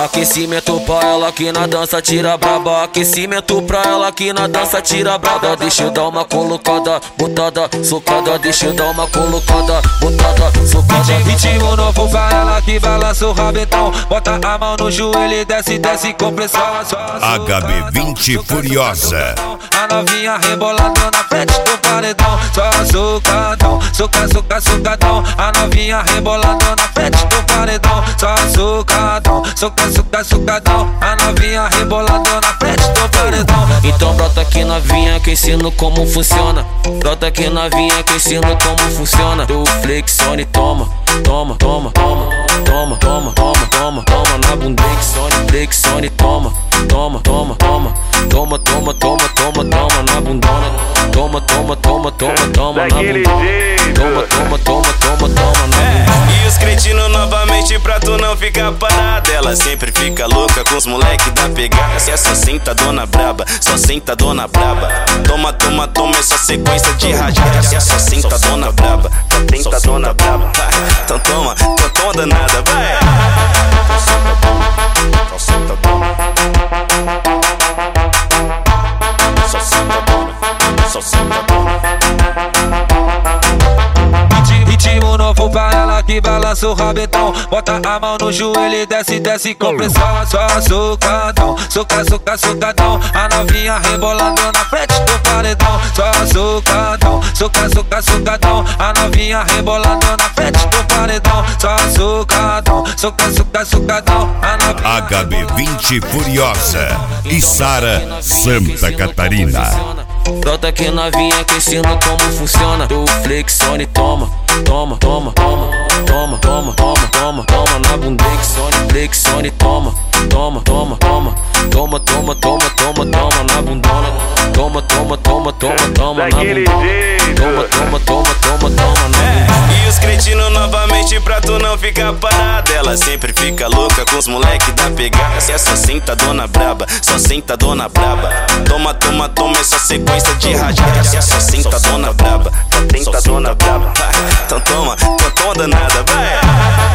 Aquecimento pra ela que na dança tira braba. Aquecimento pra ela que na dança tira braba. Deixa eu dar uma colocada, botada, socada. Deixa eu dar uma colocada, botada, socada. Ritmo novo pra ela que balança o rabetão. Bota a mão no joelho e desce, desce com pressão. HB20 Furiosa. A novinha rebolando na frente do paredão. Só socadão, soca, soca, socadão. A novinha rebolando na frente do paredão. Só socadão, soca, soca, socadão. A novinha rebolando na frente do paredão. Então brota aqui novinha que ensino como funciona. Brota aqui novinha que ensino como funciona. Tu flexione, toma, toma, toma, toma, toma, toma, toma, toma, toma na bunda, flexione, toma, toma, toma, toma, toma, toma, toma, toma, toma na bundona, toma, toma, toma, toma, toma na bunda, toma, toma, toma, toma, toma na bunda. E os cretinos novamente pra tu não ficar parada. Ela sempre fica louca com os moleque da pegada. Se é só senta dona braba, só senta dona braba. Toma, toma, toma essa sequência de rajada. Se é só senta dona braba, só senta dona braba. Então toma, então toma danada, vai. Só senta dona, só senta dona. Só senta dona, só senta dona. Ritmo novo pra ela que balança o rabetão. Bota a mão no joelho e desce, desce com pressão. Só socadão, soca, soca, socadão. A novinha rebolando na frente do paredão. Só socadão, soca, soca, socadão. A novinha rebolando na frente do paredão. Só socadão, soca, soca, socadão. HB20 Furiosa e Sara, Santa Catarina. Brota aqui novinha que ensino como funciona. Tu flexione, toma, toma, toma, toma, toma, toma, toma, toma, toma na bunda, flexione, toma, toma, toma, toma, toma, toma, toma, toma, toma na bundona, toma, toma, toma, toma, toma na bunda, toma, toma, toma, toma, toma na bunda. E os cretinos novamente pra tu não ficar parada. Ela sempre fica louca com os moleque da pegada. Se é só senta dona braba, só senta dona braba. Toma, toma, toma essa sequência de rajada. Se é só senta dona braba, só senta dona braba. Então toma, então toma danada, vai.